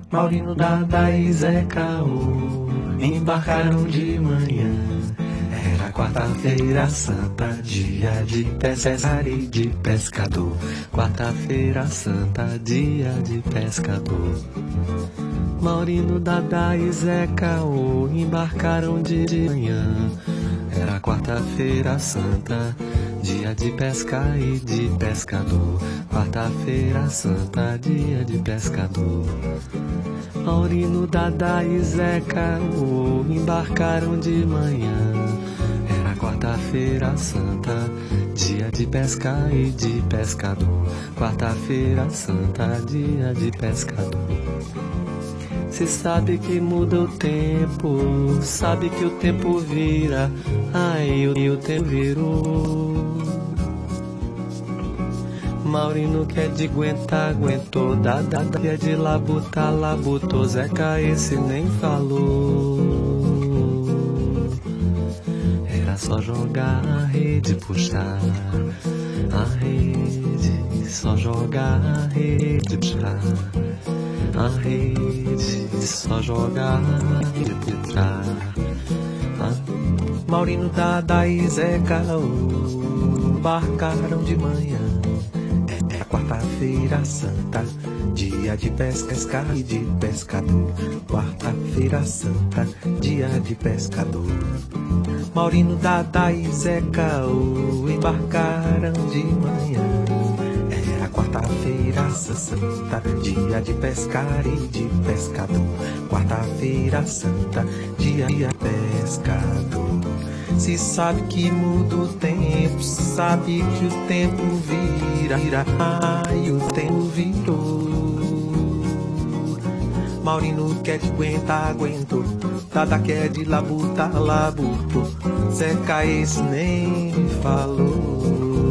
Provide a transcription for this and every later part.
Maurino, Dada e Zé Caô embarcaram de manhã. Era quarta-feira santa, dia de pescar e de pescador. Quarta-feira santa, dia de pescador. Maurino, Dada e Zé Caô embarcaram de manhã. Era quarta-feira santa, dia de pesca e de pescador. Quarta-feira santa, dia de pescador. Maurino, Dada e Zé Caô embarcaram de manhã. Era quarta-feira santa, dia de pesca e de pescador. Quarta-feira santa, dia de pescador. Se sabe que muda o tempo, sabe que o tempo vira, ai o tempo virou. Maurino que é de aguentar, aguentou, Dada que é de labutar, labutou, Zeca esse nem falou. Era só jogar a rede, puxar a rede, só jogar a rede, puxar a rede, só jogar a rede, puxar. Maurino, Dada e Zé Caô embarcaram de manhã. É quarta-feira santa, dia de pesca e de pescador. Quarta-feira santa, dia de pescador. Maurino, Dada e Zé Caô embarcaram de manhã. Era quarta-feira santa, dia de pescar e de pescador. Quarta-feira santa, dia de pescador. Se sabe que muda o tempo, sabe que o tempo vira, ai o tempo virou. Maurino quer de aguentar, aguentou, Dada quer de labutar, labutou, Zeca esse nem falou.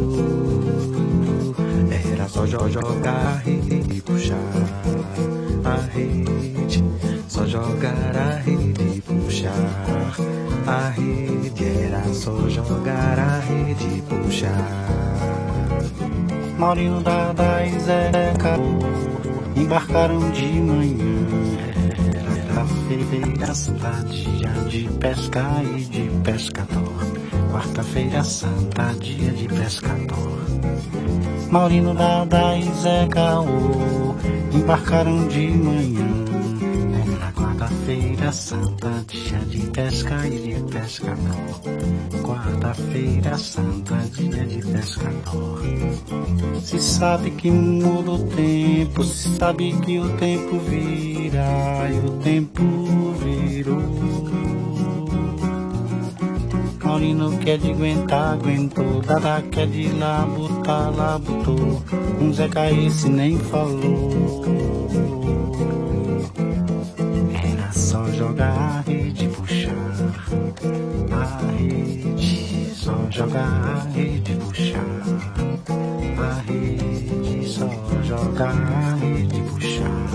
Era só jogar a rede e puxar a rede, só jogar a rede e puxar a rede. Era só jogar a rede e puxar. Maurino, Dada e Zé Caô embarcaram de manhã. Era feira santa, dia de pesca e de pescador. Quarta-feira santa, dia de pescador. Maurino, Dada e Zé Caô embarcaram de manhã. Era quarta-feira santa, dia de pesca e de pescador. Quarta-feira santa, dia de pescador. Se sabe que muda o tempo, se sabe que o tempo vira e o tempo virou. Maurino quer de aguentar, aguentou, Dada quer de labutar, labutou, Zeca esse nem falou. Era só jogar a rede, puxar a rede, só jogar a rede, puxar a rede, só jogar a rede, puxar.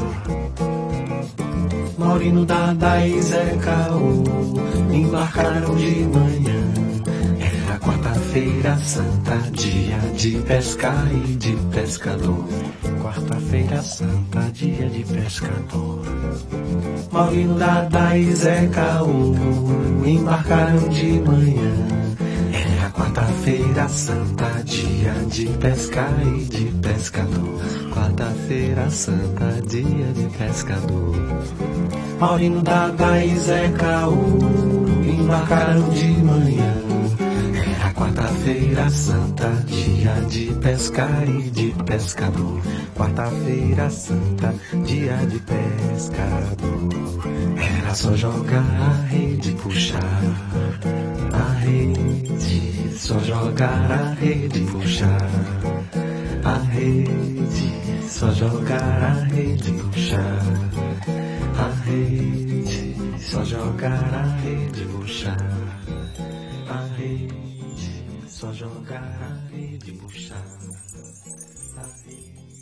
Maurino, Dada e Zé Caô embarcaram de manhã. Era quarta-feira santa, dia de pescar e de pescador. Quarta-feira santa, dia de pescador. Maurino, Dada e Zé Caô embarcaram de manhã. Era quarta-feira santa, dia de pescar e de pescador. Quarta-feira santa, dia de pescador. Maurino, Dada e Zé Caô embarcaram de manhã. Era quarta-feira santa, dia de pescar e de pescador. Quarta-feira santa, dia de pescador. Era só jogar a rede, puxar a rede, só jogar a rede, puxar a rede, só jogar a rede, puxar a rede, só jogar a rede, puxar a rede, só jogar a rede, puxar a rede.